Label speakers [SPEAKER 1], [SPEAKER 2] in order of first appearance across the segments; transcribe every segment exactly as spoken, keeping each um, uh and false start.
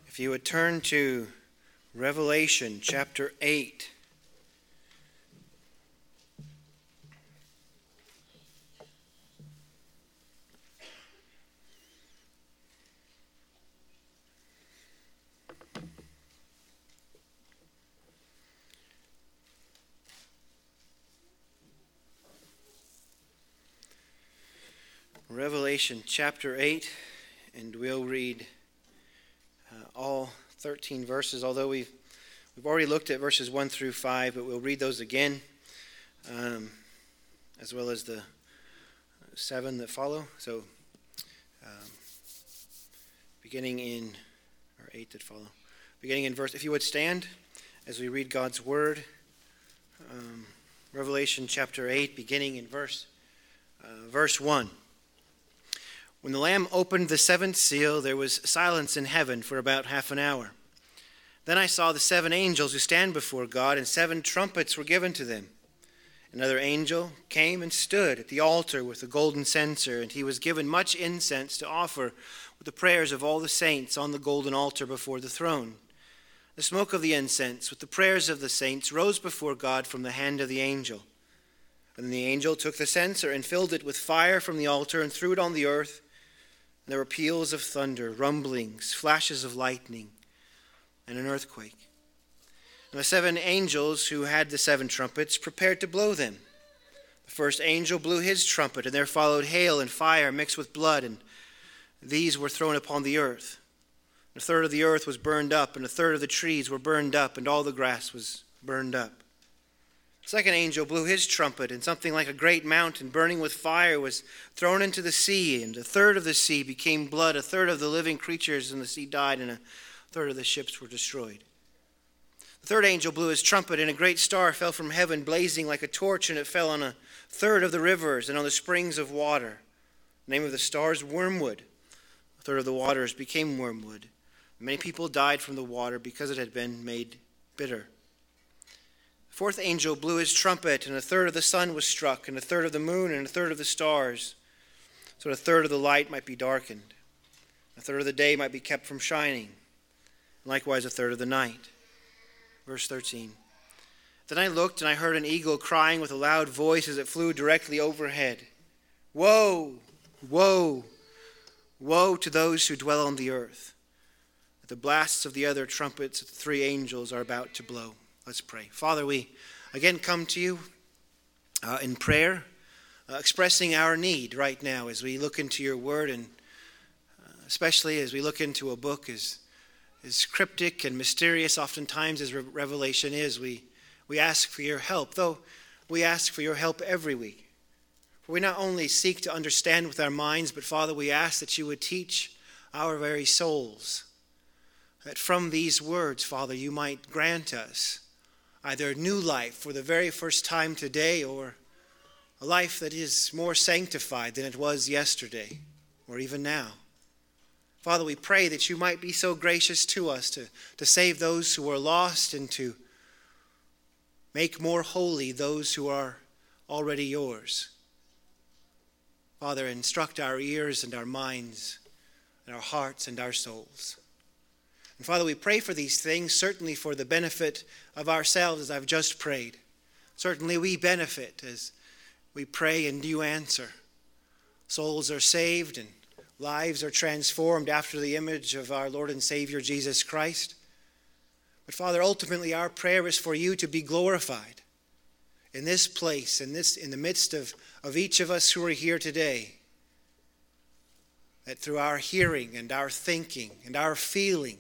[SPEAKER 1] If you would turn to Revelation chapter eight. Revelation chapter eight, and we'll read uh, all thirteen verses, although we've, we've already looked at verses one through five, but we'll read those again, um, as well as the seven that follow. So, um, beginning in, or eight that follow, beginning in verse, if you would stand as we read God's word, um, Revelation chapter eight, beginning in verse, uh, verse one. When the Lamb opened the seventh seal, there was silence in heaven for about half an hour. Then I saw the seven angels who stand before God, and seven trumpets were given to them. Another angel came and stood at the altar with a golden censer, and he was given much incense to offer with the prayers of all the saints on the golden altar before the throne. The smoke of the incense with the prayers of the saints rose before God from the hand of the angel. And then the angel took the censer and filled it with fire from the altar and threw it on the earth. There were peals of thunder, rumblings, flashes of lightning, and an earthquake. And the seven angels who had the seven trumpets prepared to blow them. The first angel blew his trumpet, and there followed hail and fire mixed with blood, and these were thrown upon the earth. A third of the earth was burned up, and a third of the trees were burned up, and all the grass was burned up. The second angel blew his trumpet, and something like a great mountain burning with fire was thrown into the sea, and a third of the sea became blood, a third of the living creatures in the sea died, and a third of the ships were destroyed. The third angel blew his trumpet, and a great star fell from heaven, blazing like a torch, and it fell on a third of the rivers and on the springs of water. The name of the star is Wormwood. A third of the waters became wormwood. Many people died from the water because it had been made bitter. The fourth angel blew his trumpet, and a third of the sun was struck, and a third of the moon, and a third of the stars, so that a third of the light might be darkened. A third of the day might be kept from shining, and likewise a third of the night. Verse thirteen. Then I looked, and I heard an eagle crying with a loud voice as it flew directly overhead. Woe, woe, woe to those who dwell on the earth, that the blasts of the other trumpets that the three angels are about to blow. Let's pray. Father, we again come to you uh, in prayer, uh, expressing our need right now as we look into your word, and uh, especially as we look into a book as, as cryptic and mysterious oftentimes as Re- Revelation is. We, we ask for your help, though we ask for your help every week. For we not only seek to understand with our minds, but Father, we ask that you would teach our very souls, that from these words, Father, you might grant us either new life for the very first time today, or a life that is more sanctified than it was yesterday or even now. Father, we pray that you might be so gracious to us to, to save those who are lost and to make more holy those who are already yours. Father, instruct our ears and our minds and our hearts and our souls. And Father, we pray for these things, certainly for the benefit of ourselves, as I've just prayed. Certainly we benefit as we pray and you answer. Souls are saved and lives are transformed after the image of our Lord and Savior Jesus Christ. But Father, ultimately our prayer is for you to be glorified in this place, in this, in the midst of, of each of us who are here today. That through our hearing and our thinking and our feeling,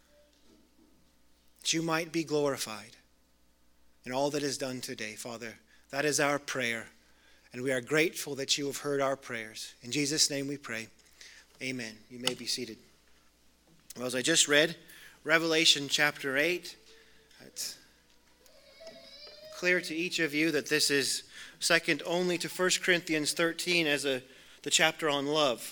[SPEAKER 1] that you might be glorified in all that is done today, Father. That is our prayer, and we are grateful that you have heard our prayers. In Jesus' name we pray. Amen. You may be seated. Well, as I just read, Revelation chapter eight, it's clear to each of you that this is second only to First Corinthians thirteen as a the chapter on love.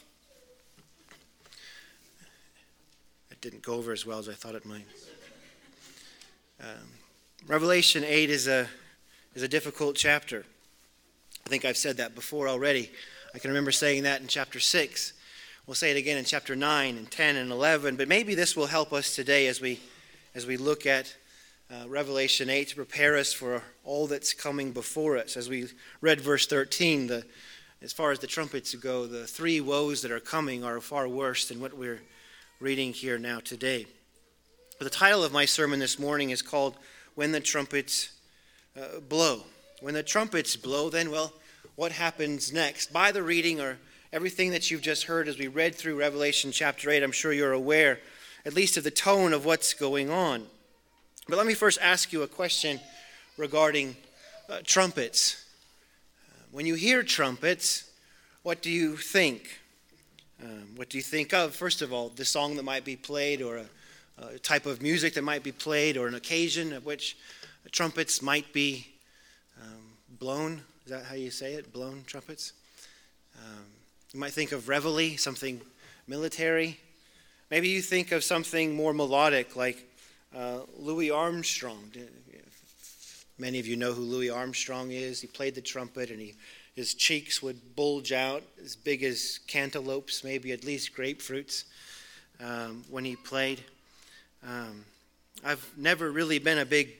[SPEAKER 1] It didn't go over as well as I thought it might. Um, Revelation eight is a is a difficult chapter. I think I've said that before already. I can remember saying that in chapter six, we'll say it again in chapter nine and ten and eleven, but maybe this will help us today as we as we look at uh, Revelation eight to prepare us for all that's coming before us. As we read verse thirteen, the as far as the trumpets go, the three woes that are coming are far worse than what we're reading here now today. But the title of my sermon this morning is called When the Trumpets uh, Blow. When the trumpets blow, then, well, what happens next? By the reading or everything that you've just heard as we read through Revelation chapter eight, I'm sure you're aware at least of the tone of what's going on. But let me first ask you a question regarding uh, trumpets. When you hear trumpets, what do you think? Um, what do you think of? First of all, the song that might be played, or a, a type of music that might be played, or an occasion at which trumpets might be um, blown. Is that how you say it? Blown trumpets? Um, you might think of reveille, something military. Maybe you think of something more melodic, like uh, Louis Armstrong. Many of you know who Louis Armstrong is. He played the trumpet, and he, his cheeks would bulge out as big as cantaloupes, maybe at least grapefruits, um, when he played. Um, I've never really been a big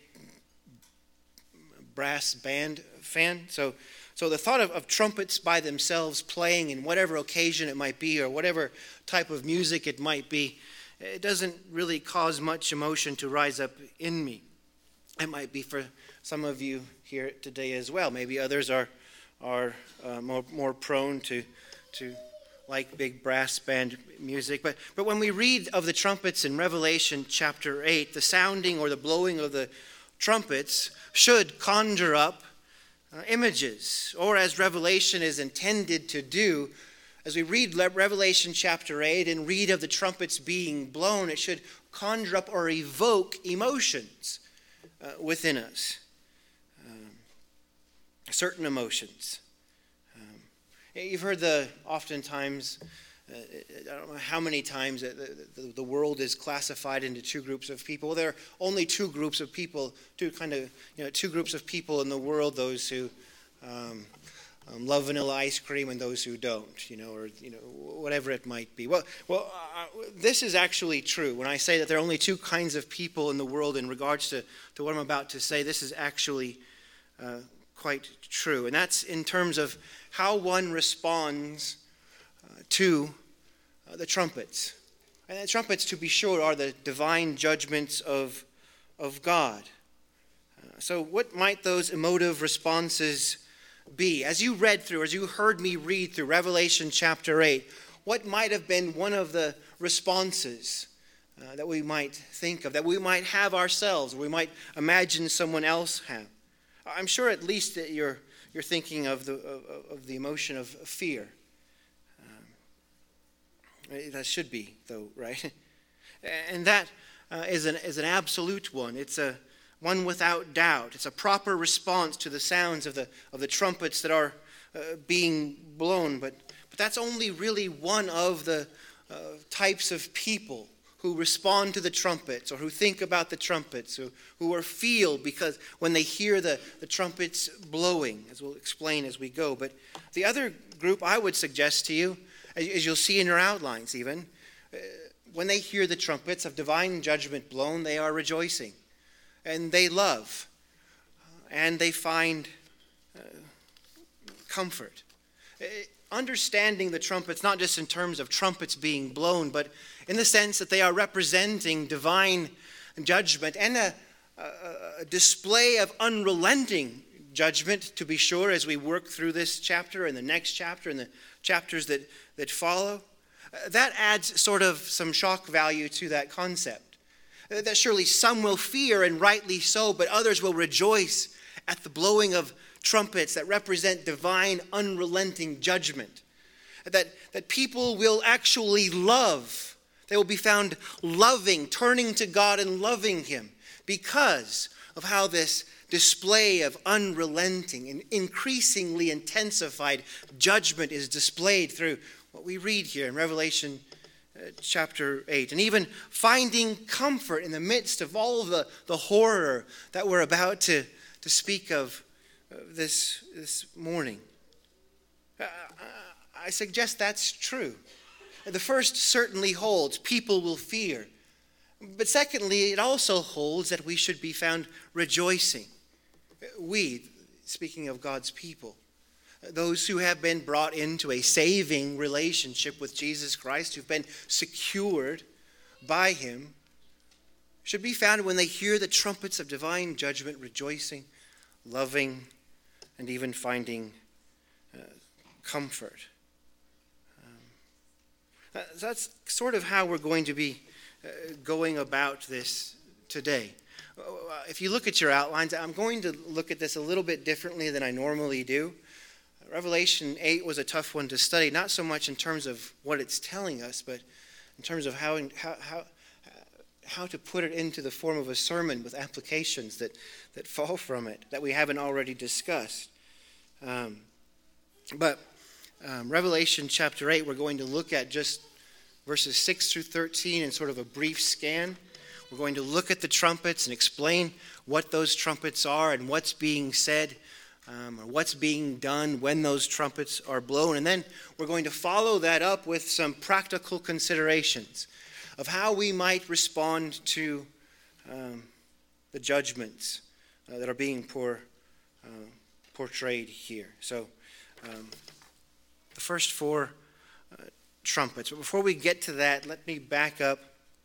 [SPEAKER 1] brass band fan, so so the thought of, of trumpets by themselves playing in whatever occasion it might be, or whatever type of music it might be, it doesn't really cause much emotion to rise up in me. It might be for some of you here today as well. Maybe others are are uh, more more prone to to like big brass band music. But but when we read of the trumpets in Revelation chapter eight, the sounding or the blowing of the trumpets should conjure up uh, images, or as Revelation is intended to do. As we read Revelation chapter eight and read of the trumpets being blown, it should conjure up or evoke emotions Uh, within us, um, certain emotions. Um, you've heard the oftentimes, uh, I don't know how many times the, the, the world is classified into two groups of people. Well, there are only two groups of people, two kind of, you know, two groups of people in the world: those who um, um, love vanilla ice cream and those who don't, you know, or you know, whatever it might be. Well, well, uh, this is actually true. When I say that there are only two kinds of people in the world in regards to, to what I'm about to say, this is actually uh, quite true. And that's in terms of how one responds uh, to uh, the trumpets. And the trumpets, to be sure, are the divine judgments of, of God. Uh, so what might those emotive responses be? As you read through, as you heard me read through Revelation chapter eight, what might have been one of the responses uh, that we might think of, that we might have ourselves, or we might imagine someone else have? I'm sure at least that you're you're thinking of the of, of the emotion of fear. Um, that should be, though, right? And that uh, is an is an absolute one. It's a one without doubt. It's a proper response to the sounds of the of the trumpets that are uh, being blown. But but that's only really one of the uh, types of people who respond to the trumpets, or who think about the trumpets, who, who are feel because when they hear the, the trumpets blowing, as we'll explain as we go. But the other group I would suggest to you, as you'll see in your outlines even, uh, when they hear the trumpets of divine judgment blown, they are rejoicing. And they love, and they find uh, comfort. Uh, understanding the trumpets, not just in terms of trumpets being blown, but in the sense that they are representing divine judgment and a, a, a display of unrelenting judgment, to be sure, as we work through this chapter and the next chapter and the chapters that, that follow. Uh, that adds sort of some shock value to that concept. Uh, that surely some will fear, and rightly so, but others will rejoice at the blowing of trumpets that represent divine unrelenting judgment. That, that people will actually love. They will be found loving, turning to God and loving Him because of how this display of unrelenting and increasingly intensified judgment is displayed through what we read here in Revelation uh, chapter eight. And even finding comfort in the midst of all of the, the horror that we're about to, to speak of uh, this, this morning. Uh, I suggest that's true. The first certainly holds, people will fear. But secondly, it also holds that we should be found rejoicing. We, speaking of God's people, those who have been brought into a saving relationship with Jesus Christ, who've been secured by him, should be found when they hear the trumpets of divine judgment, rejoicing, loving, and even finding uh, comfort. Um, that's sort of how we're going to be uh, going about this today. Uh, if you look at your outlines, I'm going to look at this a little bit differently than I normally do. Revelation eight was a tough one to study, not so much in terms of what it's telling us, but in terms of how how how, how to put it into the form of a sermon with applications that, that fall from it, that we haven't already discussed. Um, but um, Revelation chapter eight, we're going to look at just verses six through thirteen in sort of a brief scan. We're going to look at the trumpets and explain what those trumpets are and what's being said. Um, or what's being done when those trumpets are blown. And then we're going to follow that up with some practical considerations of how we might respond to um, the judgments uh, that are being por, uh, portrayed here. So um, the first four uh, trumpets. But before we get to that, let me back up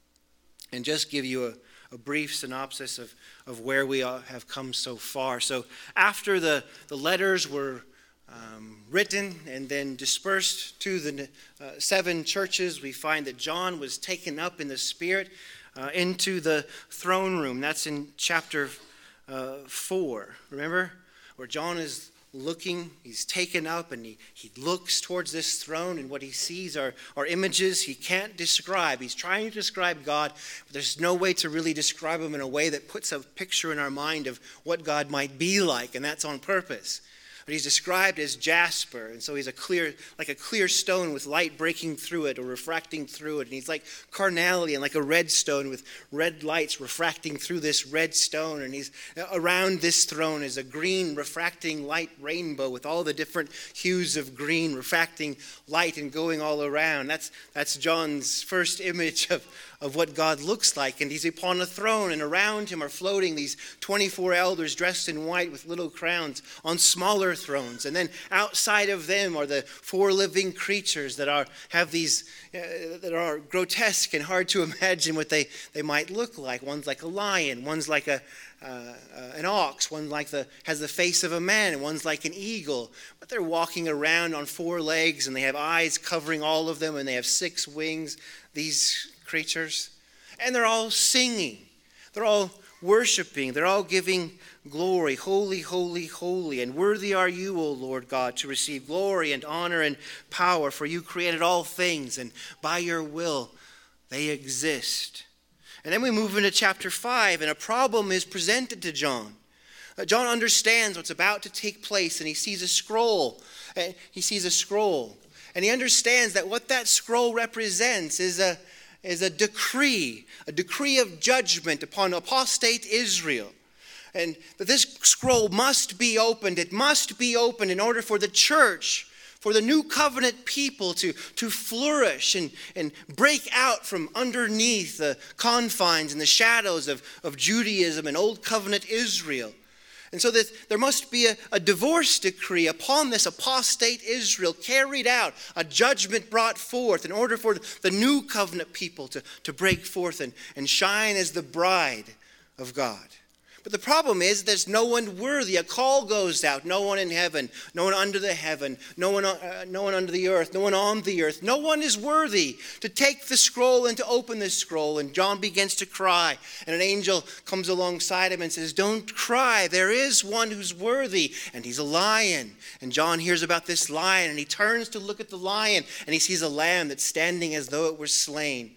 [SPEAKER 1] and just give you a a brief synopsis of, of where we have come so far. So after the, the letters were um, written and then dispersed to the uh, seven churches, we find that John was taken up in the Spirit uh, into the throne room. That's in chapter uh, four. Remember? Where John is looking, he's taken up and he, he looks towards this throne, and what he sees are, are images he can't describe. He's trying to describe God, but there's no way to really describe him in a way that puts a picture in our mind of what God might be like, and that's on purpose. But he's described as jasper, and so he's a clear, like a clear stone with light breaking through it or refracting through it. And he's like carnelian, like a red stone with red lights refracting through this red stone. And he's around this throne is a green refracting light rainbow with all the different hues of green refracting light and going all around. That's that's John's first image of, of what God looks like. And he's upon a throne, and around him are floating these twenty-four elders dressed in white with little crowns on smaller thrones. And then outside of them are the four living creatures that are have these uh, that are grotesque and hard to imagine what they, they might look like. One's like a lion, one's like a uh, uh, an ox, one like the has the face of a man, and one's like an eagle. But they're walking around on four legs, and they have eyes covering all of them, and they have six wings, these creatures. And they're all singing. They're all worshiping. They're all giving glory. Holy, holy, holy. And worthy are you, O Lord God, to receive glory and honor and power, for you created all things, and by your will they exist. And then we move into chapter five, and a problem is presented to John. Uh, John understands what's about to take place, and he sees a scroll. Uh, he sees a scroll. And he understands that what that scroll represents is a is a decree, a decree of judgment upon apostate Israel. And that this scroll must be opened. It must be opened in order for the church, for the new covenant people to, to flourish and, and break out from underneath the confines and the shadows of, of Judaism and old covenant Israel. And so that there must be a, a divorce decree upon this apostate Israel carried out, a judgment brought forth in order for the new covenant people to, to break forth and, and shine as the bride of God. But the problem is there's no one worthy. A call goes out. No one in heaven, no one under the heaven, no one, uh, no one under the earth, no one on the earth. No one is worthy to take the scroll and to open this scroll. And John begins to cry. And an angel comes alongside him and says, "Don't cry. There is one who's worthy, and he's a lion." And John hears about this lion, and he turns to look at the lion, and he sees a lamb that's standing as though it were slain.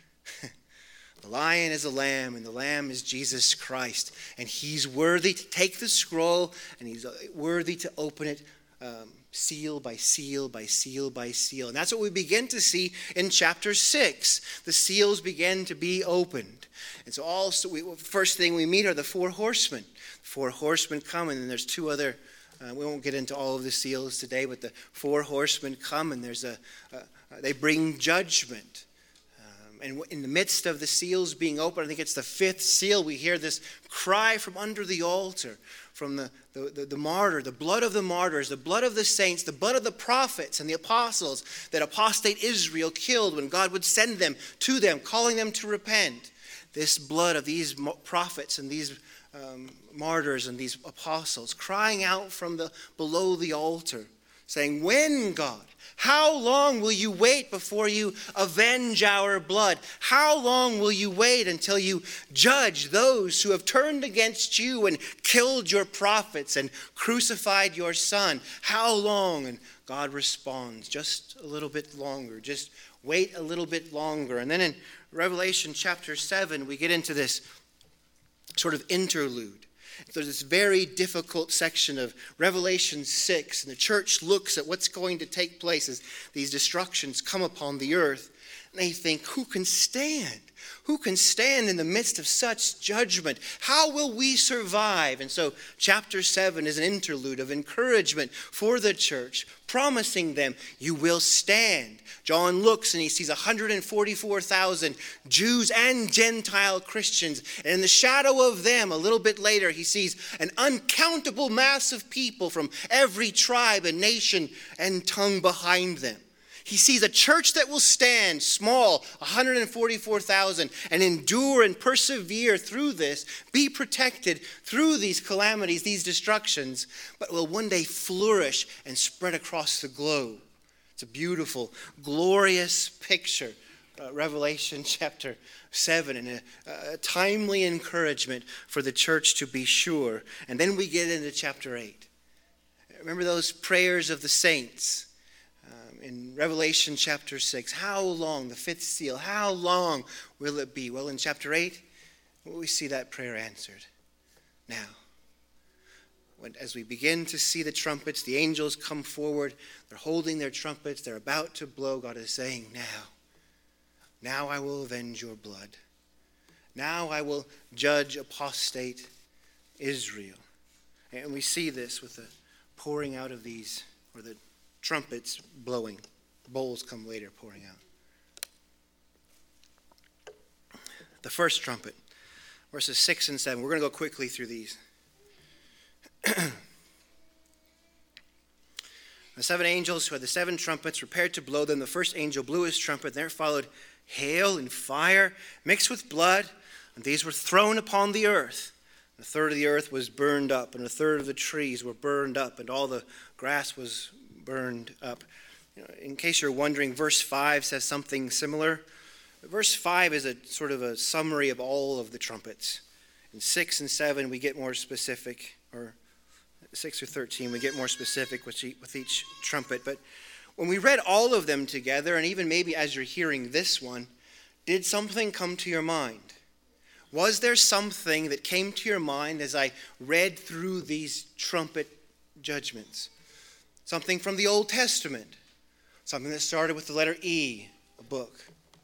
[SPEAKER 1] The lion is a lamb, and the lamb is Jesus Christ. And he's worthy to take the scroll, and he's worthy to open it um, seal by seal by seal by seal. And that's what we begin to see in chapter six. The seals begin to be opened. And so also, we, first thing we meet are the four horsemen. The four horsemen come, and then there's two other Uh, we won't get into all of the seals today, but the four horsemen come and there's a, uh, they bring judgment. Um, and in the midst of the seals being open, I think it's the fifth seal, we hear this cry from under the altar, from the, the, the, the martyr, the blood of the martyrs, the blood of the saints, the blood of the prophets and the apostles that apostate Israel killed when God would send them to them, calling them to repent. This blood of these prophets and these um, martyrs and these apostles crying out from the below the altar, saying, when, God? How long will you wait before you avenge our blood? How long will you wait until you judge those who have turned against you and killed your prophets and crucified your son? How long? And God responds, just a little bit longer. Just wait a little bit longer. And then in Revelation chapter seven, we get into this sort of interlude. There's this very difficult section of Revelation six, and the church looks at what's going to take place as these destructions come upon the earth. And they think, who can stand? Who can stand in the midst of such judgment? How will we survive? And so chapter seven is an interlude of encouragement for the church, promising them, you will stand. John looks and he sees one hundred forty-four thousand Jews and Gentile Christians. And in the shadow of them, a little bit later, he sees an uncountable mass of people from every tribe and nation and tongue behind them. He sees a church that will stand small, one hundred forty-four thousand, and endure and persevere through this, be protected through these calamities, these destructions, but will one day flourish and spread across the globe. It's a beautiful, glorious picture, uh, Revelation chapter seven, and a, a timely encouragement for the church to be sure. And then we get into chapter eight. Remember those prayers of the saints? In Revelation chapter six, how long, the fifth seal, how long will it be? Well, in chapter eight, we see that prayer answered. Now, when, as we begin to see the trumpets, the angels come forward, they're holding their trumpets, they're about to blow. God is saying, now, now I will avenge your blood. Now I will judge apostate Israel. And we see this with the pouring out of these, or the trumpets blowing. Bowls come later pouring out. The first trumpet, verses six and seven. We're going to go quickly through these. The seven angels who had the seven trumpets prepared to blow them. The first angel blew his trumpet. There followed hail and fire mixed with blood, and these were thrown upon the earth. A third of the earth was burned up, and a third of the trees were burned up, and all the grass was burned up. You know, in case you're wondering, verse five says something similar. Verse five is a sort of a summary of all of the trumpets. In six and seven, we get more specific, or six or thirteen, we get more specific with each, with each trumpet. But when we read all of them together, and even maybe as you're hearing this one, did something come to your mind? Was there something that came to your mind as I read through these trumpet judgments? Something from the Old Testament. Something that started with the letter E, a book.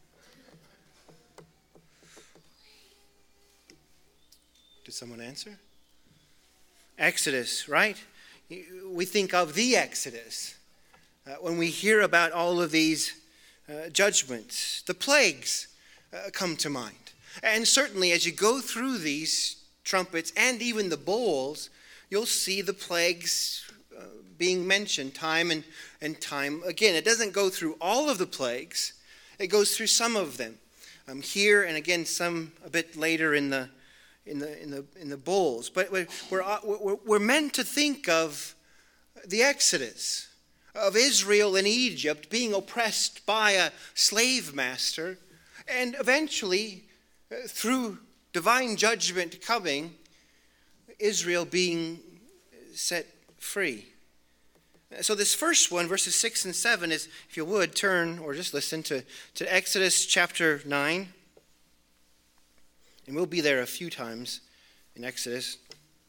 [SPEAKER 1] Did someone answer? Exodus, right? We think of the Exodus uh, when we hear about all of these uh, judgments. The plagues uh, come to mind. And certainly as you go through these trumpets and even the bowls, you'll see the plagues uh, being mentioned time and, and time again. It doesn't go through all of the plagues. It goes through some of them. Um, here and again some a bit later in the in the in the in the bowls. But we're we're, we're meant to think of the Exodus, of Israel in Egypt being oppressed by a slave master, and eventually through divine judgment coming, Israel being set free. So this first one, verses six and seven, is, if you would, turn or just listen to, to Exodus chapter nine. And we'll be there a few times in Exodus.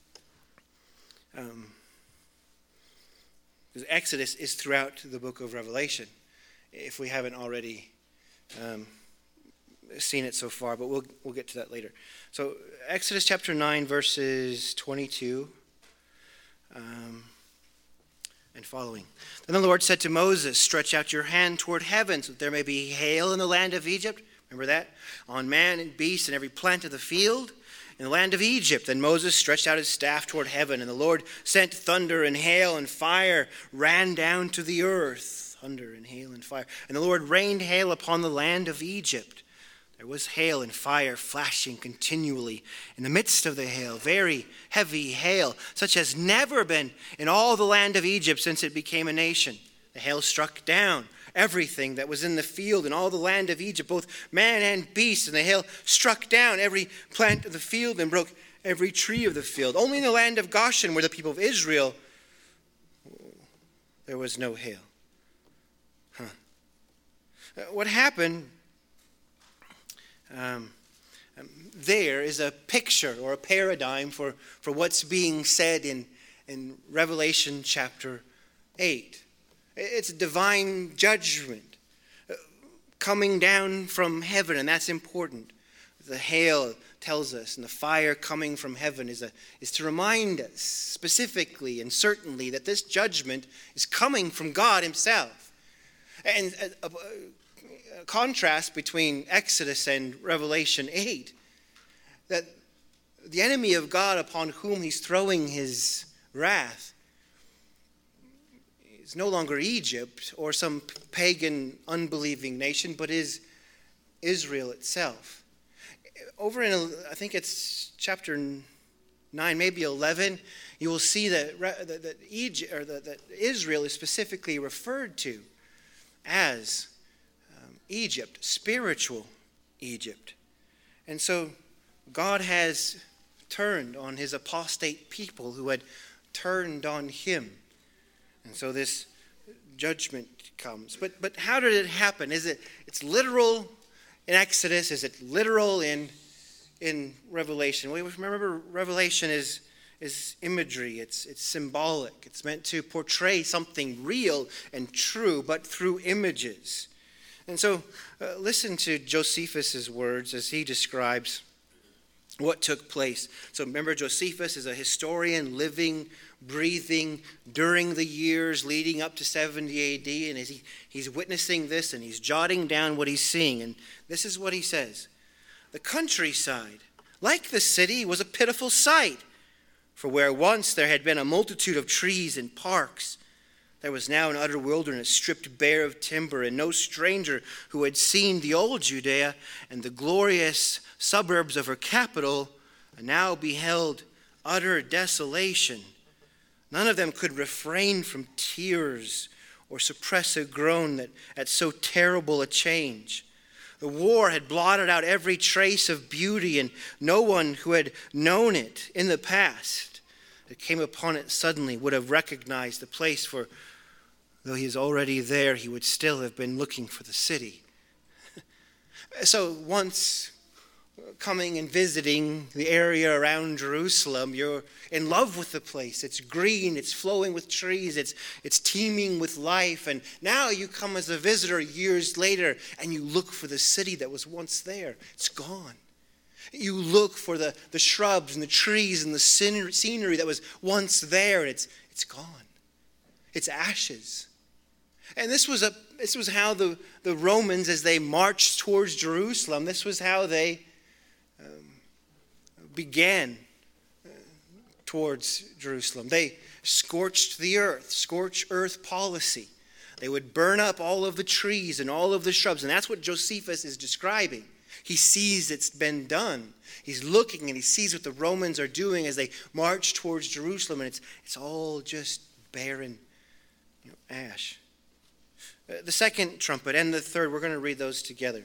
[SPEAKER 1] Um, because Exodus is throughout the book of Revelation, if we haven't already um, seen it so far, but we'll we'll get to that later. So Exodus chapter nine, verses twenty-two. Um, and following. Then the Lord said to Moses, stretch out your hand toward heaven so that there may be hail in the land of Egypt. Remember that? On man and beast and every plant of the field in the land of Egypt. Then Moses stretched out his staff toward heaven, and the Lord sent thunder and hail, and fire ran down to the earth. Thunder and hail and fire. And the Lord rained hail upon the land of Egypt. There was hail and fire flashing continually in the midst of the hail, very heavy hail, such as never been in all the land of Egypt since it became a nation. The hail struck down everything that was in the field in all the land of Egypt, both man and beast, and the hail struck down every plant of the field and broke every tree of the field. Only in the land of Goshen, where the people of Israel, there was no hail. Huh. What happened Um, um, there is a picture or a paradigm for, for what's being said in, in Revelation chapter eight. It's a divine judgment uh, coming down from heaven, and that's important. The hail tells us, and the fire coming from heaven is, a, is to remind us specifically and certainly that this judgment is coming from God himself. And uh, uh, contrast between Exodus and Revelation eight, that the enemy of God upon whom he's throwing his wrath is no longer Egypt or some pagan unbelieving nation, but is Israel itself. Over in, I think it's chapter nine, maybe eleven, you will see that, that, that, Egypt, or that, that Israel is specifically referred to as Egypt, spiritual Egypt. And so God has turned on his apostate people who had turned on him. And so this judgment comes. But but how did it happen? Is it it's literal in Exodus? Is it literal in in Revelation? Well, remember, Revelation is is imagery. It's it's symbolic. It's meant to portray something real and true, but through images. And so uh, listen to Josephus' words as he describes what took place. So remember, Josephus is a historian living, breathing during the years leading up to seventy A D. And as he, he's witnessing this and he's jotting down what he's seeing. And this is what he says. The countryside, like the city, was a pitiful sight. For where once there had been a multitude of trees and parks, there was now an utter wilderness, stripped bare of timber, and no stranger who had seen the old Judea and the glorious suburbs of her capital now beheld utter desolation. None of them could refrain from tears or suppress a groan that, at so terrible a change. The war had blotted out every trace of beauty, and no one who had known it in the past that came upon it suddenly would have recognized the place, for though he is already there, he would still have been looking for the city. So once coming and visiting the area around Jerusalem, you're in love with the place. It's green, it's flowing with trees, it's it's teeming with life. And now you come as a visitor years later and you look for the city that was once there. It's gone. You look for the, the shrubs and the trees and the scenery that was once there, and it's it's gone. It's ashes. And this was a this was how the, the Romans, as they marched towards Jerusalem, this was how they um, began uh, towards Jerusalem. They scorched the earth, scorch earth policy. They would burn up all of the trees and all of the shrubs, and that's what Josephus is describing. He sees it's been done. He's looking and he sees what the Romans are doing as they march towards Jerusalem, and it's it's all just barren, you know, ash. Uh, the second trumpet and the third, we're going to read those together.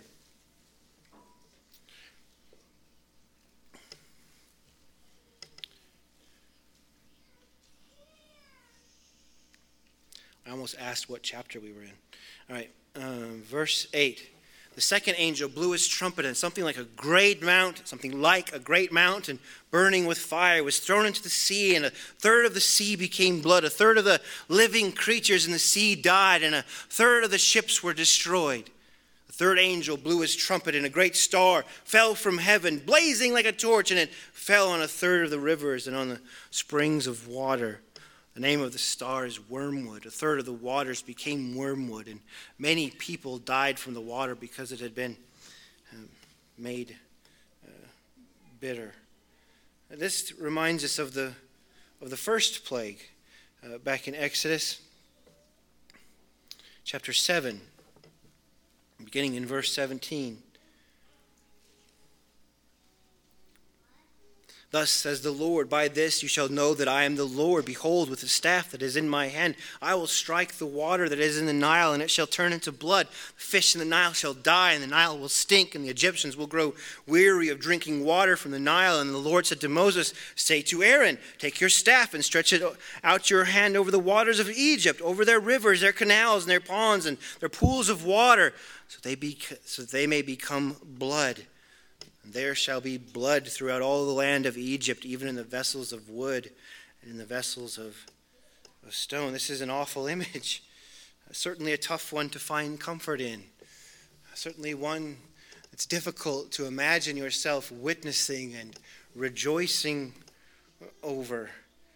[SPEAKER 1] I almost asked what chapter we were in. All right, um, verse eight. The second angel blew his trumpet, and something like a great mountain, something like a great mountain burning with fire was thrown into the sea, and a third of the sea became blood. A third of the living creatures in the sea died, and a third of the ships were destroyed. The third angel blew his trumpet, and a great star fell from heaven, blazing like a torch, and it fell on a third of the rivers and on the springs of water. The name of the star is wormwood. A third of the waters became wormwood, and many people died from the water because it had been um, made uh, bitter. And this reminds us of the of the first plague uh, back in Exodus chapter seven, beginning in verse seventeen. Thus says the Lord, by this you shall know that I am the Lord. Behold, with the staff that is in my hand, I will strike the water that is in the Nile, and it shall turn into blood. The fish in the Nile shall die, and the Nile will stink, and the Egyptians will grow weary of drinking water from the Nile. And the Lord said to Moses, say to Aaron, take your staff and stretch it out your hand over the waters of Egypt, over their rivers, their canals, and their ponds, and their pools of water, so they, be, so they may become blood. And there shall be blood throughout all the land of Egypt, even in the vessels of wood and in the vessels of, of stone. This is an awful image. Certainly a tough one to find comfort in. Certainly one that's difficult to imagine yourself witnessing and rejoicing over.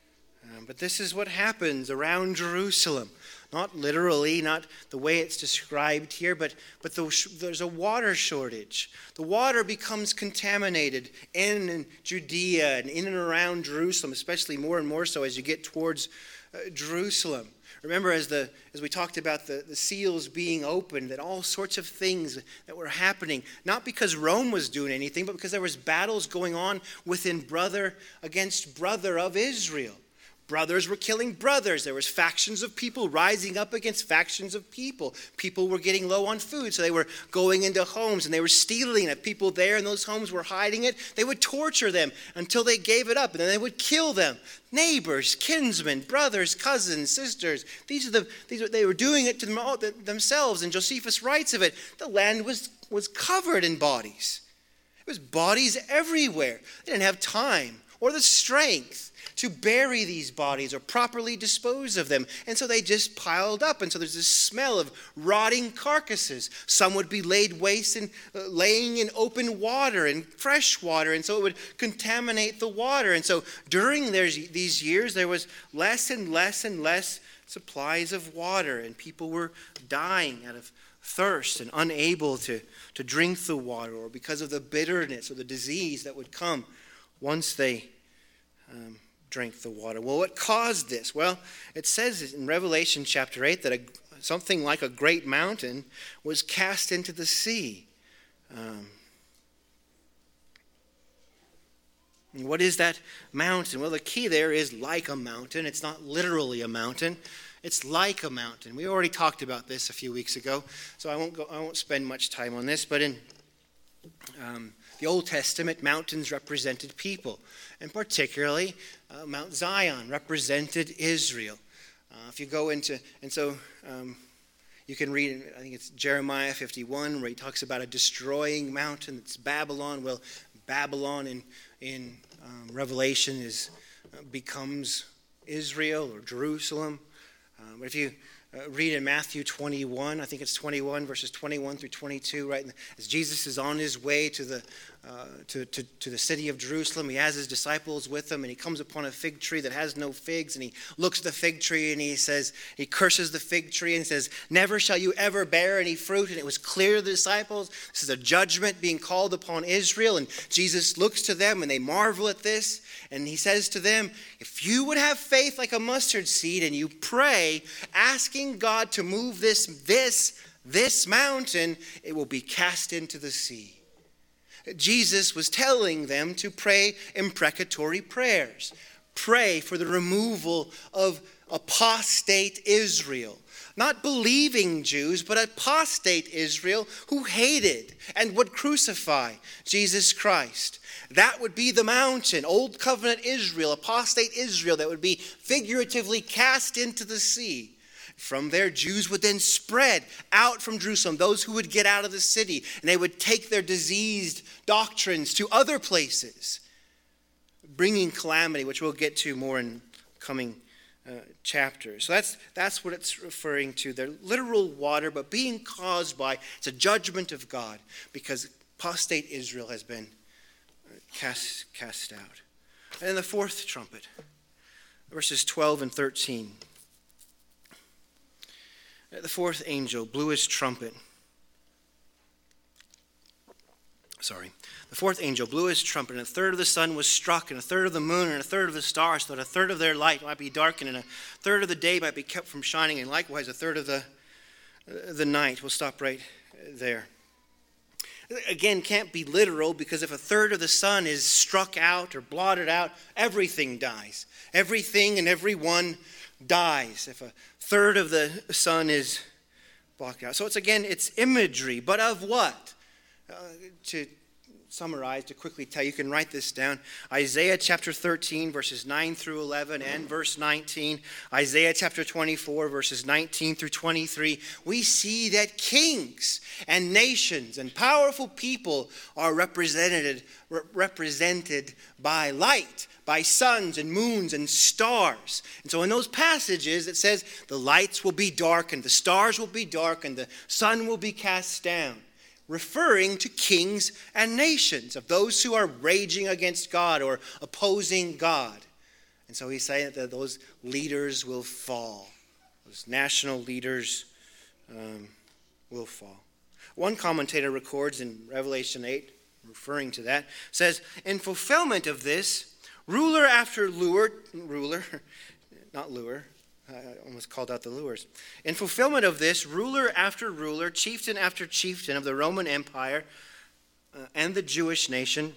[SPEAKER 1] Um, but this is what happens around Jerusalem. Not literally, not the way it's described here, but, but the, there's a water shortage. The water becomes contaminated in Judea and in and around Jerusalem, especially more and more so as you get towards uh, Jerusalem. Remember, as the as we talked about the, the seals being opened, that all sorts of things that were happening, not because Rome was doing anything, but because there was battles going on within brother against brother of Israel. Brothers were killing brothers. There was factions of people rising up against factions of people. People were getting low on food, so they were going into homes and they were stealing it. People there in those homes were hiding it. They would torture them until they gave it up, and then they would kill them. Neighbors, kinsmen, brothers, cousins, sisters. These are the these are, they were doing it to them all, themselves. And Josephus writes of it. The land was was covered in bodies. It was bodies everywhere. They didn't have time or the strength to bury these bodies or properly dispose of them. And so they just piled up. And so there's this smell of rotting carcasses. Some would be laid waste and uh, laying in open water and fresh water. And so it would contaminate the water. And so during these years, there was less and less and less supplies of water. And people were dying out of thirst and unable to, to drink the water, or because of the bitterness or the disease that would come once they um, drank the water. Well, what caused this? Well, it says in Revelation chapter eight that a, something like a great mountain was cast into the sea. Um, what is that mountain? Well, the key there is like a mountain. It's not literally a mountain. It's like a mountain. We already talked about this a few weeks ago, so I won't go. I won't spend much time on this. But in um, the Old Testament, mountains represented people, and particularly uh, Mount Zion represented Israel. Uh, if you go into, and so um, you can read, I think it's Jeremiah fifty-one, where he talks about a destroying mountain. It's Babylon. Well, Babylon in in um, Revelation is uh, becomes Israel or Jerusalem. Um, but if you uh, read in Matthew twenty-one, I think it's twenty-one, verses twenty-one through twenty-two, right? As Jesus is on his way to the uh, to, to, to the city of Jerusalem, he has his disciples with him, and he comes upon a fig tree that has no figs, and he looks at the fig tree, and he says, he curses the fig tree, and says, never shall you ever bear any fruit. And it was clear to the disciples, this is a judgment being called upon Israel. And Jesus looks to them, and they marvel at this, and he says to them, if you would have faith like a mustard seed, and you pray, asking God to move this, this, this mountain, it will be cast into the sea. Jesus was telling them to pray imprecatory prayers. Pray for the removal of apostate Israel. Not believing Jews, but apostate Israel who hated and would crucify Jesus Christ. That would be the mountain, Old Covenant Israel, apostate Israel, that would be figuratively cast into the sea. From there, Jews would then spread out from Jerusalem, those who would get out of the city, and they would take their diseased doctrines to other places, bringing calamity, which we'll get to more in coming uh, chapters. So that's that's what it's referring to. They're literal water, but being caused by, it's a judgment of God, because apostate Israel has been cast, cast out. And then the fourth trumpet. verses twelve and thirteen. The fourth angel blew his trumpet. Sorry. The fourth angel blew his trumpet, and a third of the sun was struck, and a third of the moon, and a third of the stars, so that a third of their light might be darkened, and a third of the day might be kept from shining, and likewise a third of the, uh, the night. We'll stop right there. Again, can't be literal, because if a third of the sun is struck out or blotted out, everything dies. Everything and everyone dies if a third of the sun is blocked out. So it's again, it's imagery, but of what? Uh, to summarize, to quickly tell you, you can write this down. Isaiah chapter thirteen, verses nine through eleven, and verse nineteen. Isaiah chapter twenty-four, verses nineteen through twenty-three. We see that kings and nations and powerful people are represented, re- represented by light, by suns and moons and stars. And so in those passages, it says the lights will be darkened, the stars will be darkened, the sun will be cast down, referring to kings and nations, of those who are raging against God or opposing God. And so he's saying that those leaders will fall. Those national leaders um, will fall. One commentator records in Revelation eight, referring to that, says, in fulfillment of this, ruler after lure, ruler, not lure, I almost called out the lures. In fulfillment of this, ruler after ruler, chieftain after chieftain of the Roman Empire uh, and the Jewish nation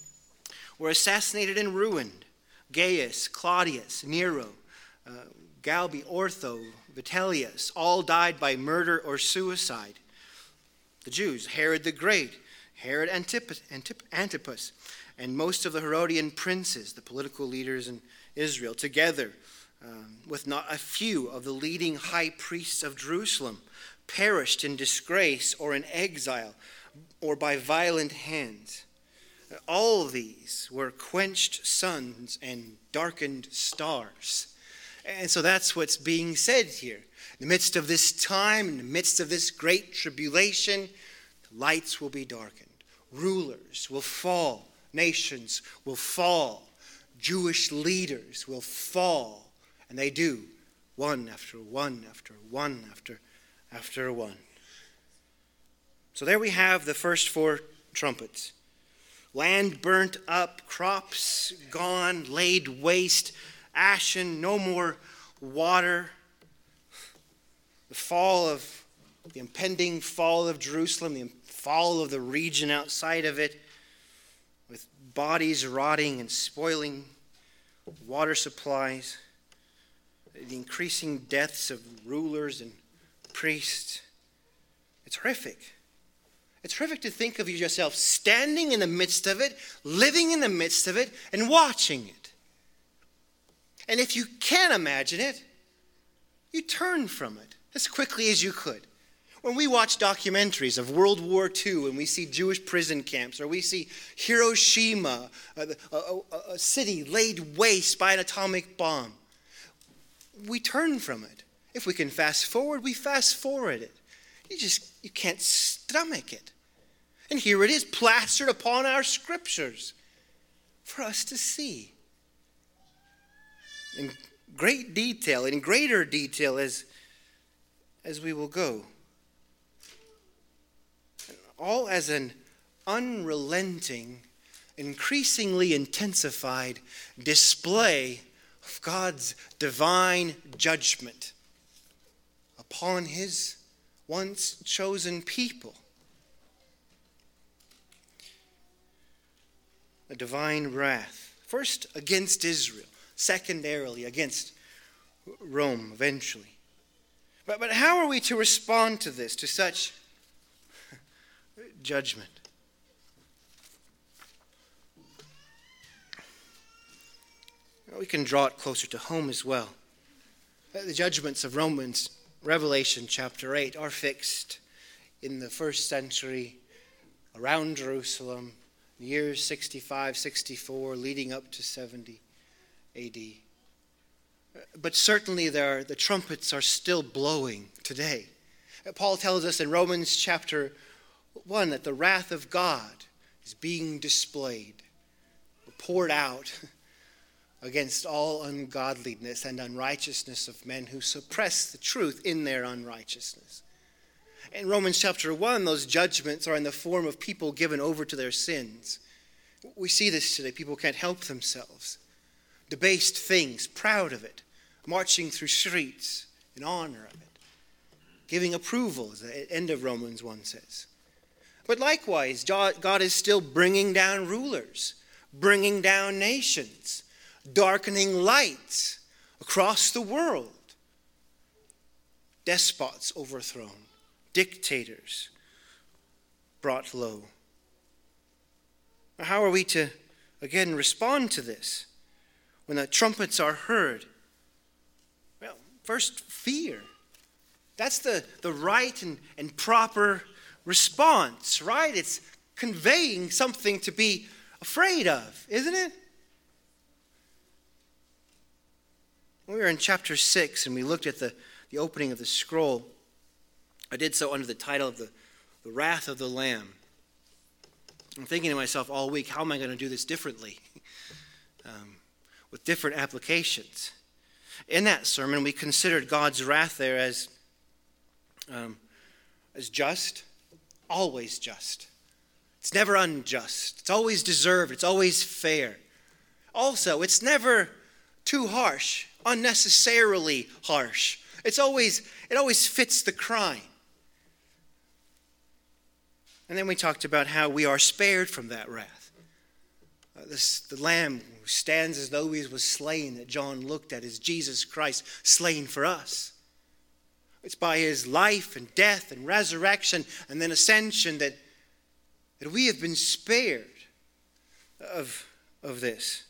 [SPEAKER 1] were assassinated and ruined. Gaius, Claudius, Nero, uh, Galba, Ortho, Vitellius, all died by murder or suicide. The Jews, Herod the Great, Herod Antipas, Antipas, and most of the Herodian princes, the political leaders in Israel, together um, with not a few of the leading high priests of Jerusalem, perished in disgrace or in exile or by violent hands. All these were quenched suns and darkened stars. And so that's what's being said here. In the midst of this time, in the midst of this great tribulation, the lights will be darkened. Rulers will fall. Nations will fall. Jewish leaders will fall. And they do, one after one after one after after one. So there we have the first four trumpets. Land burnt up, crops gone, laid waste, ashen, no more water. The fall of, the impending fall of Jerusalem, the fall of the region outside of it, with bodies rotting and spoiling water supplies, the increasing deaths of rulers and priests. It's horrific. It's horrific to think of yourself standing in the midst of it, living in the midst of it, and watching it. And if you can imagine it, you turn from it as quickly as you could. When we watch documentaries of World War Two and we see Jewish prison camps, or we see Hiroshima, a, a, a city laid waste by an atomic bomb, we turn from it. If we can fast forward, we fast forward it. You just, you can't stomach it. And here it is, plastered upon our scriptures for us to see. In great detail, in greater detail as, as we will go. All as an unrelenting, increasingly intensified display of God's divine judgment upon his once chosen people. A divine wrath, first against Israel, secondarily against Rome eventually. But, but how are we to respond to this, to such judgment? Well, we can draw it closer to home as well. The judgments of Romans, Revelation chapter eight, are fixed in the first century around Jerusalem, years sixty-five, sixty-four, leading up to seventy A D. But certainly there are, the trumpets are still blowing today. Paul tells us in Romans chapter one that the wrath of God is being displayed, poured out against all ungodliness and unrighteousness of men who suppress the truth in their unrighteousness. In Romans chapter one, those judgments are in the form of people given over to their sins. We see this today. People can't help themselves. Debased things, proud of it, marching through streets in honor of it, giving approval, as the end of Romans one says. But likewise, God is still bringing down rulers, bringing down nations, darkening lights across the world. Despots overthrown, dictators brought low. How are we to, again, respond to this when the trumpets are heard? Well, first, fear. That's the, the right and, and proper response, right? It's conveying something to be afraid of, isn't it? When we were in chapter six and we looked at the, the opening of the scroll, I did so under the title of the, the Wrath of the Lamb. I'm thinking to myself all week, how am I going to do this differently? um, with different applications. In that sermon, we considered God's wrath there as, um, as just, always just. It's never unjust. It's always deserved. It's always fair. Also, it's never too harsh, unnecessarily harsh. It's always, it always fits the crime. And then we talked about how we are spared from that wrath. Uh, this, the Lamb who stands as though he was slain that John looked at is Jesus Christ slain for us. It's by his life and death and resurrection and then ascension that, that we have been spared of, of this.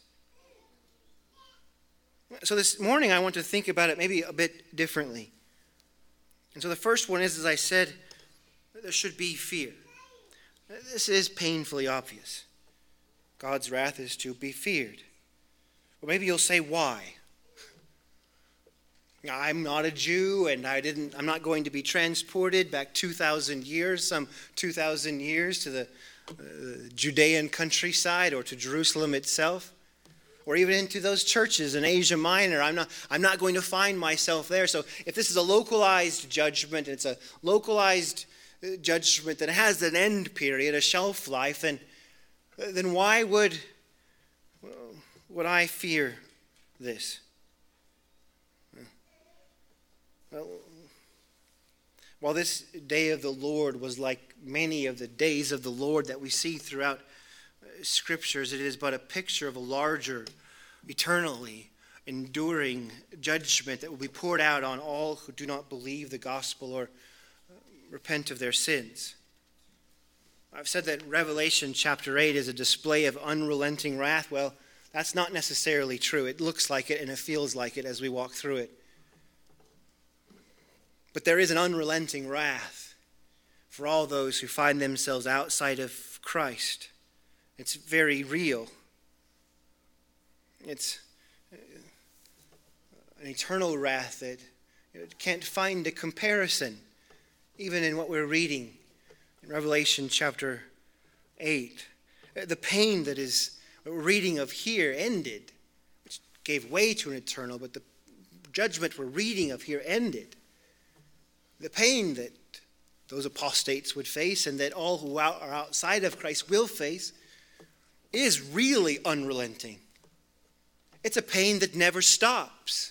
[SPEAKER 1] So this morning I want to think about it maybe a bit differently. And so the first one is, as I said, there should be fear. This is painfully obvious. God's wrath is to be feared. Or maybe you'll say, why? I'm not a Jew, and I didn't, I'm not going to be transported back two thousand years, some two thousand years to the uh, Judean countryside or to Jerusalem itself, or even into those churches in Asia Minor. I'm not, I'm not going to find myself there. So if this is a localized judgment, and it's a localized judgment that has an end period, a shelf life, then, then why would, would I fear this? Well, while this day of the Lord was like many of the days of the Lord that we see throughout Scriptures, it is but a picture of a larger, eternally enduring judgment that will be poured out on all who do not believe the gospel or repent of their sins. I've said that Revelation chapter eight is a display of unrelenting wrath. Well, that's not necessarily true. It looks like it and it feels like it as we walk through it. But there is an unrelenting wrath for all those who find themselves outside of Christ. It's very real. It's an eternal wrath that can't find a comparison, even in what we're reading in Revelation chapter eight. The pain that is what we're reading of here ended, which gave way to an eternal, but the judgment we're reading of here ended. The pain that those apostates would face and that all who are outside of Christ will face is really unrelenting. It's a pain that never stops.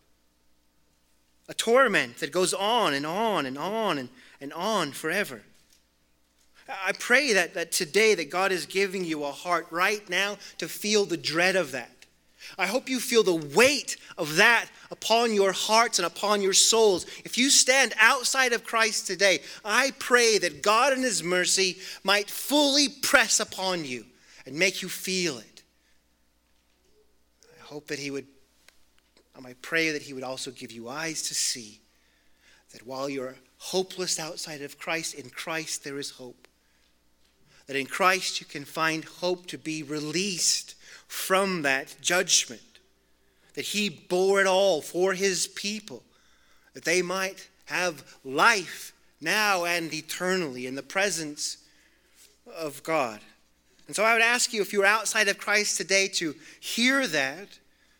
[SPEAKER 1] A torment that goes on and on and on and, and on forever. I pray that, that today that God is giving you a heart right now to feel the dread of that. I hope you feel the weight of that upon your hearts and upon your souls. If you stand outside of Christ today, I pray that God in his mercy might fully press upon you and make you feel it. I hope that he would, I pray that he would also give you eyes to see that while you're hopeless outside of Christ, in Christ there is hope. That in Christ you can find hope to be released from that judgment. That he bore it all for his people. That they might have life now and eternally in the presence of God. And so I would ask you, if you're outside of Christ today, to hear that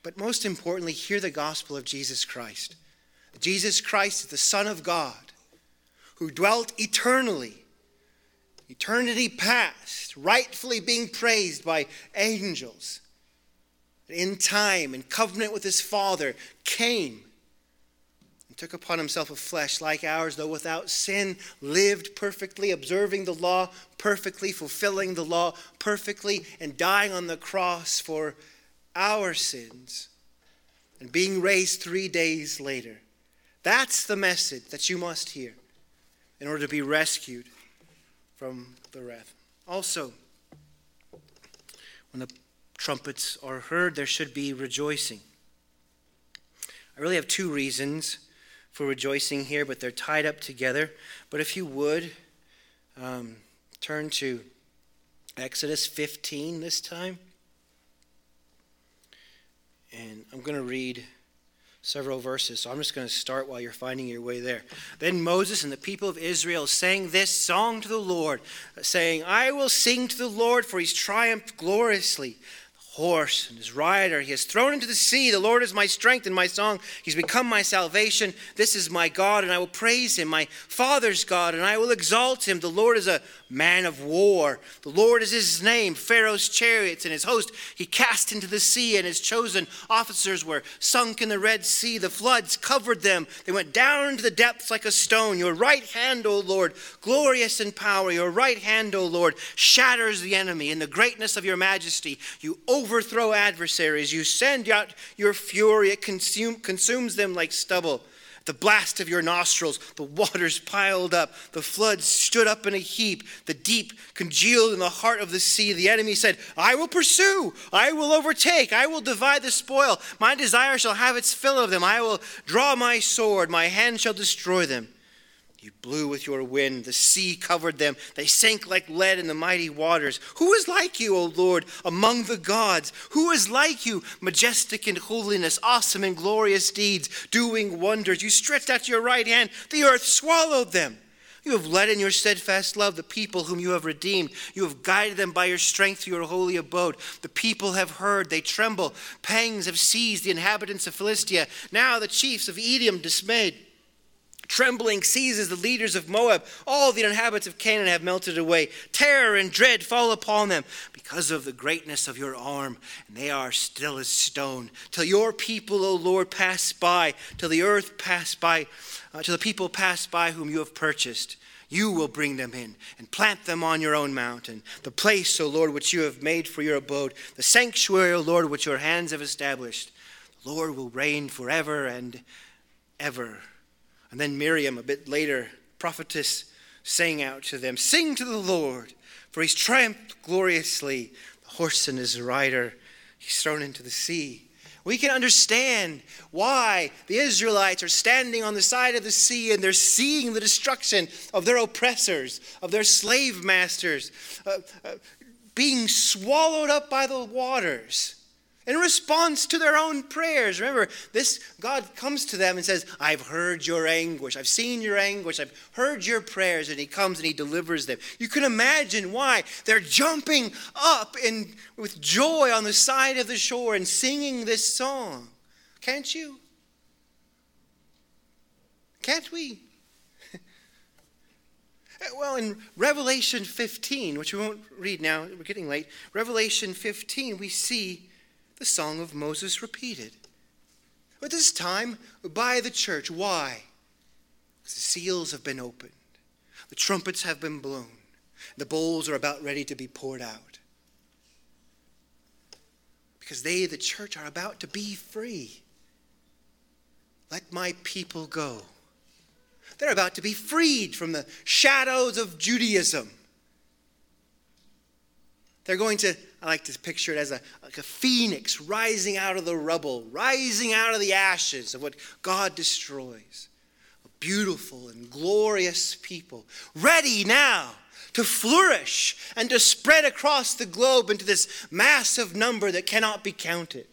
[SPEAKER 1] But most importantly, hear the gospel of Jesus Christ. Jesus Christ is the Son of God, who dwelt eternally, eternity past, rightfully being praised by angels. In time, in covenant with his Father, came and took upon himself a flesh like ours, though without sin, lived perfectly, observing the law perfectly, fulfilling the law perfectly, and dying on the cross for our sins, and being raised three days later. That's the message that you must hear in order to be rescued from the wrath. Also, when the trumpets are heard, there should be rejoicing. I really have two reasons for rejoicing here, but they're tied up together. But if you would, um, turn to Exodus fifteen this time. And I'm going to read several verses, so I'm just going to start while you're finding your way there. Then Moses and the people of Israel sang this song to the Lord, saying, I will sing to the Lord, for he's triumphed gloriously. Horse and his rider he has thrown into the sea. The Lord is my strength and my song. He's become my salvation. This is my God, and I will praise him, my father's God, and I will exalt him. The Lord is a man of war. The Lord is his name. Pharaoh's chariots and his host he cast into the sea, and his chosen officers were sunk in the Red Sea. The floods covered them. They went down into the depths like a stone. Your right hand, O Lord, glorious in power. Your right hand, O Lord, shatters the enemy. In the greatness of your majesty, you overthrow adversaries. You send out your fury. It consume, consumes them like stubble. The blast of your nostrils, the waters piled up. The floods stood up in a heap. The deep congealed in the heart of the sea. The enemy said, I will pursue. I will overtake. I will divide the spoil. My desire shall have its fill of them. I will draw my sword. My hand shall destroy them. You blew with your wind. The sea covered them. They sank like lead in the mighty waters. Who is like you, O Lord, among the gods? Who is like you, majestic in holiness, awesome in glorious deeds, doing wonders? You stretched out your right hand. The earth swallowed them. You have led in your steadfast love the people whom you have redeemed. You have guided them by your strength to your holy abode. The people have heard. They tremble. Pangs have seized the inhabitants of Philistia. Now the chiefs of Edom dismayed. Trembling seizes the leaders of Moab. All the inhabitants of Canaan have melted away. Terror and dread fall upon them because of the greatness of your arm, and they are still as stone. Till your people, O Lord, pass by, till the earth pass by, uh, till the people pass by whom you have purchased. You will bring them in and plant them on your own mountain, the place, O Lord, which you have made for your abode, the sanctuary, O Lord, which your hands have established. The Lord will reign forever and ever. And then Miriam, a bit later, prophetess, sang out to them, sing to the Lord, for he's triumphed gloriously. The horse and his rider, he's thrown into the sea. We can understand why the Israelites are standing on the side of the sea and they're seeing the destruction of their oppressors, of their slave masters, uh, uh, being swallowed up by the waters. In response to their own prayers. Remember, this God comes to them and says, I've heard your anguish. I've seen your anguish. I've heard your prayers. And he comes and he delivers them. You can imagine why they're jumping up in, with joy on the side of the shore and singing this song. Can't you? Can't we? Well, in Revelation fifteen, which we won't read now, we're getting late. Revelation fifteen, we see the song of Moses repeated. But this time by the church. Why? Because the seals have been opened. The trumpets have been blown. The bowls are about ready to be poured out. Because they, the church, are about to be free. Let my people go. They're about to be freed from the shadows of Judaism. They're going to, I like to picture it as a, like a phoenix rising out of the rubble, rising out of the ashes of what God destroys. A beautiful and glorious people, ready now to flourish and to spread across the globe into this massive number that cannot be counted.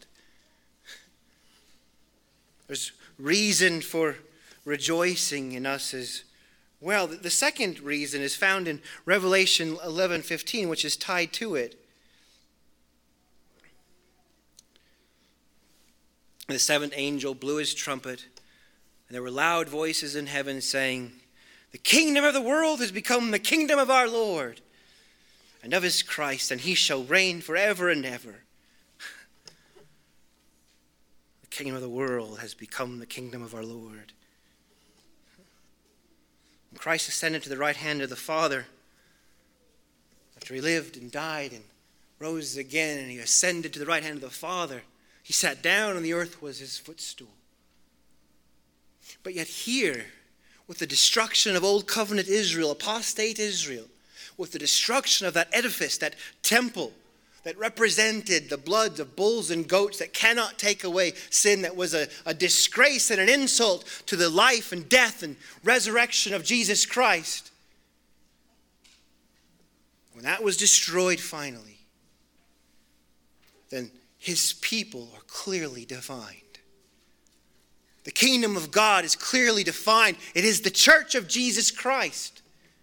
[SPEAKER 1] There's reason for rejoicing in us as well. The second reason is found in Revelation eleven fifteen, which is tied to it. the seventh angel blew his trumpet, and there were loud voices in heaven saying, "The kingdom of the world has become the kingdom of our Lord and of his Christ, and he shall reign forever and ever." The kingdom of the world has become the kingdom of our Lord. When Christ ascended to the right hand of the Father, after he lived and died and rose again, and he ascended to the right hand of the Father, he sat down, and the earth was his footstool. But yet here, with the destruction of old covenant Israel, apostate Israel, with the destruction of that edifice, that temple that represented the blood of bulls and goats that cannot take away sin, that was a, a disgrace and an insult to the life and death and resurrection of Jesus Christ. When that was destroyed finally, then his people are clearly defined. The kingdom of God is clearly defined. It is the church of Jesus Christ.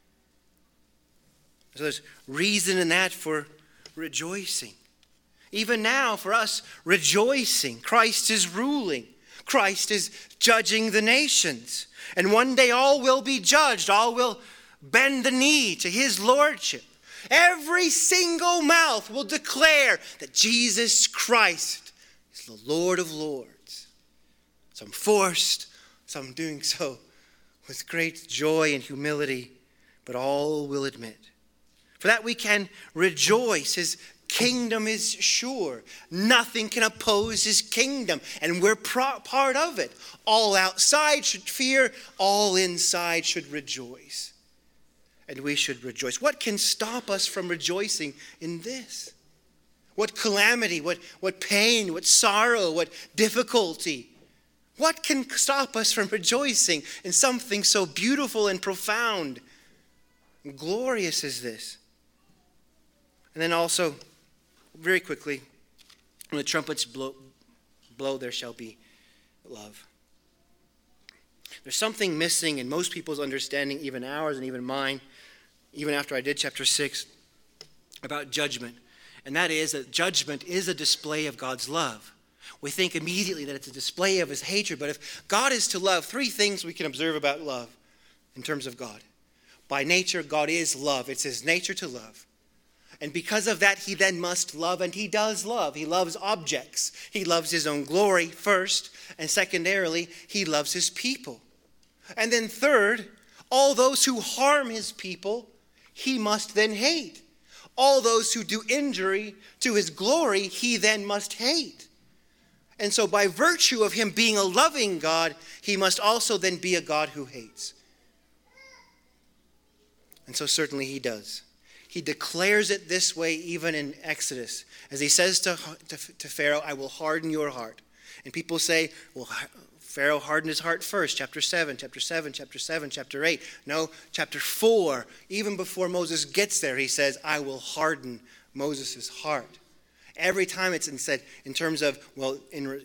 [SPEAKER 1] So there's reason in that for rejoicing. Even now, for us, rejoicing. Christ is ruling. Christ is judging the nations. And one day all will be judged. All will bend the knee to his lordship. Every single mouth will declare that Jesus Christ is the Lord of Lords. Some forced, some doing so with great joy and humility, but all will admit. For that we can rejoice. His kingdom is sure. Nothing can oppose his kingdom, and we're pro- part of it. All outside should fear, all inside should rejoice. And we should rejoice. What can stop us from rejoicing in this? What calamity, what, what pain, what sorrow, what difficulty? What can stop us from rejoicing in something so beautiful and profound and glorious as this? And then also, very quickly, when the trumpets blow, blow, there shall be love. There's something missing in most people's understanding, even ours and even mine, even after I did chapter six, about judgment. And that is that judgment is a display of God's love. We think immediately that it's a display of his hatred. But if God is to love, three things we can observe about love in terms of God. By nature, God is love. It's his nature to love. And because of that, he then must love, and he does love. He loves objects. He loves his own glory first, and secondarily, he loves his people. And then third, all those who harm his people, he must then hate. All those who do injury to his glory, he then must hate. And so by virtue of him being a loving God, he must also then be a God who hates. And so certainly he does. He declares it this way even in Exodus. As he says to, to, to Pharaoh, "I will harden your heart." And people say, well, Pharaoh hardened his heart first, chapter seven, chapter seven, chapter seven, chapter eight. No, chapter four, even before Moses gets there, he says, "I will harden Moses' heart." Every time it's said in terms of, well, in,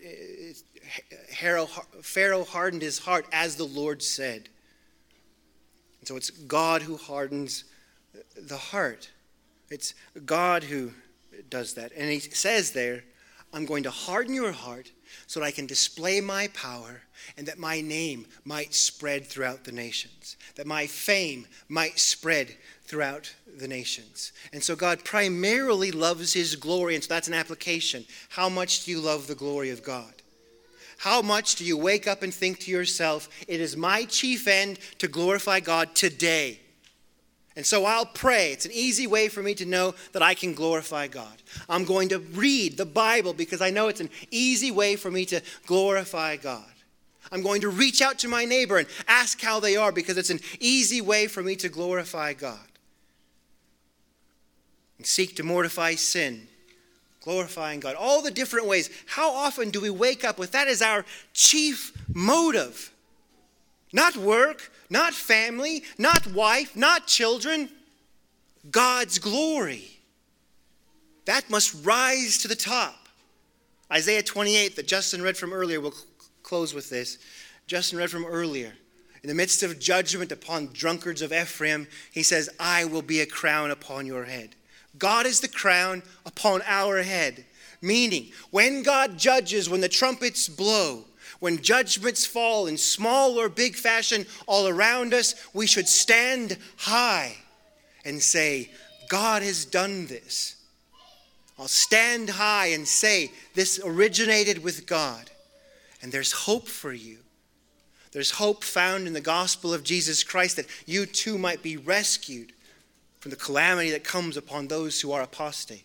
[SPEAKER 1] Pharaoh hardened his heart as the Lord said. And so it's God who hardens the heart. It's God who does that. And he says there, "I'm going to harden your heart so that I can display my power and that my name might spread throughout the nations, that my fame might spread throughout the nations." And so God primarily loves his glory, and so that's an application. How much do you love the glory of God? How much do you wake up and think to yourself, it is my chief end to glorify God today? And so I'll pray. It's an easy way for me to know that I can glorify God. I'm going to read the Bible because I know it's an easy way for me to glorify God. I'm going to reach out to my neighbor and ask how they are because it's an easy way for me to glorify God. And seek to mortify sin, glorifying God. All the different ways. How often do we wake up with that as our chief motive? Not work, not family, not wife, not children. God's glory. That must rise to the top. Isaiah twenty-eight that Justin read from earlier, we'll close with this. Justin read from earlier. In the midst of judgment upon drunkards of Ephraim, he says, "I will be a crown upon your head." God is the crown upon our head, Meaning, when God judges, when the trumpets blow, when judgments fall in small or big fashion all around us, we should stand high and say, God has done this. I'll stand high and say, this originated with God. And there's hope for you. There's hope found in the gospel of Jesus Christ that you too might be rescued from the calamity that comes upon those who are apostate.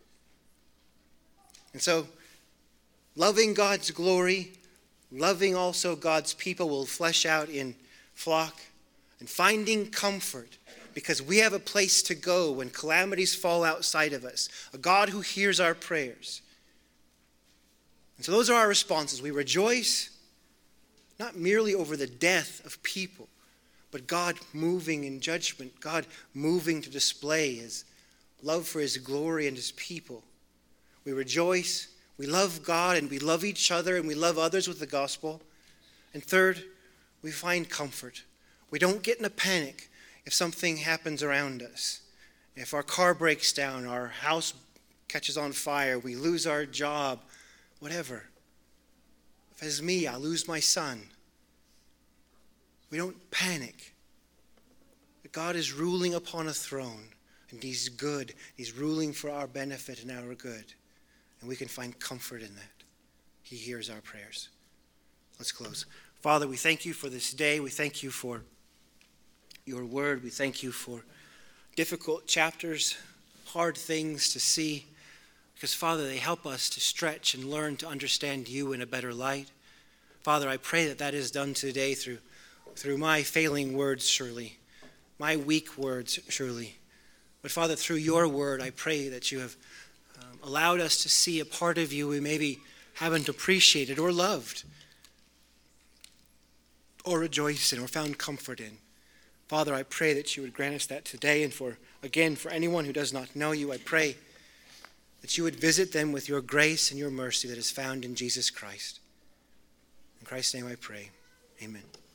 [SPEAKER 1] And so, loving God's glory, loving also God's people will flesh out in flock and finding comfort because we have a place to go when calamities fall outside of us, a God who hears our prayers. And so those are our responses. We rejoice not merely over the death of people, but God moving in judgment, God moving to display his love for his glory and his people. We rejoice, we love God, and we love each other, and we love others with the gospel. And third, we find comfort. We don't get in a panic if something happens around us. If our car breaks down, our house catches on fire, we lose our job, whatever. If it's me, I lose my son. We don't panic. God is ruling upon a throne, and he's good. He's ruling for our benefit and our good. And we can find comfort in that. He hears our prayers. Let's close. Father, we thank you for this day. We thank you for your word. We thank you for difficult chapters, hard things to see. Because, Father, they help us to stretch and learn to understand you in a better light. Father, I pray that that is done today through, through my failing words, surely. My weak words, surely. But, Father, through your word, I pray that you have um, allowed us to see a part of you we maybe haven't appreciated or loved or rejoiced in or found comfort in. Father, I pray that you would grant us that today. And for, again, for anyone who does not know you, I pray that you would visit them with your grace and your mercy that is found in Jesus Christ. In Christ's name I pray. Amen.